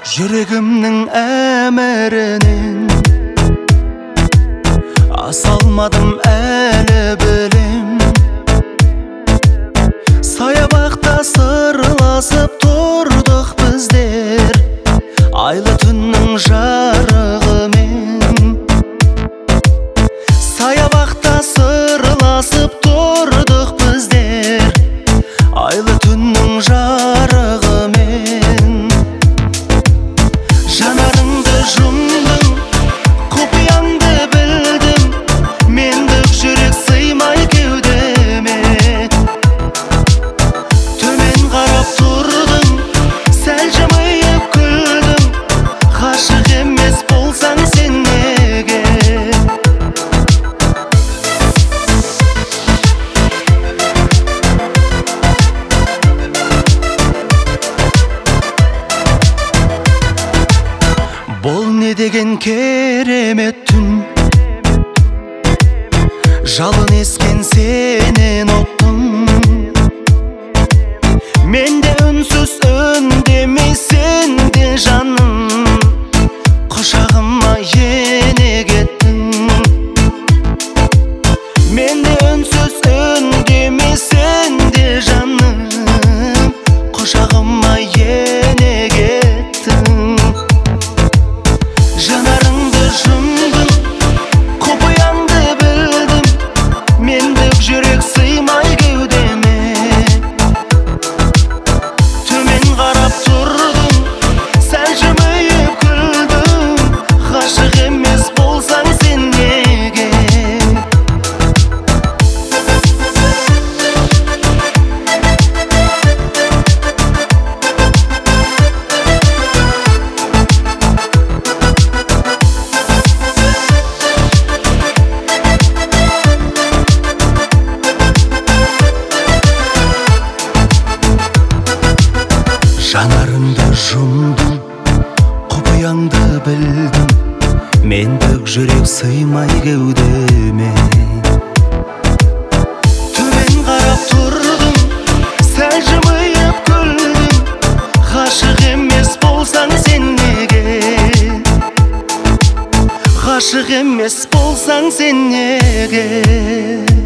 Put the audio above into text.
Жүрегімнің әмірінен аса алмадым әлі білем. Саябақта сырласып тұрдық біздер, айлы түннің жарығымен. Саябақта сырласып тұрдық біздер, айлы түннің жарығымен. Жанарыңды жұмдым, құпияңды білдім, мендік жүрек сыймай кеудеме. Төмен қарап тұрдым, сәл жымиып күлдім, ғашық емес болсаң сен неге? Бұл не деген керемет түн, жалын ескен сенен оттың. Мен де үнсіз үндемей, сен де жаным, құшағыма ене кеттің. Мен де үнсіз үндемей, сен де жаным, құшағыма ене кеттің. Жанарыңды жұмдым, құпияңды білдім, мендік жүрек сыймай кеудеме. Төмен қарап тұрдым, сәл жымиып күлдім, ғашық емес болсаң сен неге? Жанарыңды жұмдым, құпияңды білдім, мендік жүрек сыймай кеудеме. Төмен қарап тұрдым, сәл жымиып күлдім, ғашық емес болсаң сен неге? Ғашық емес болсаң сен неге?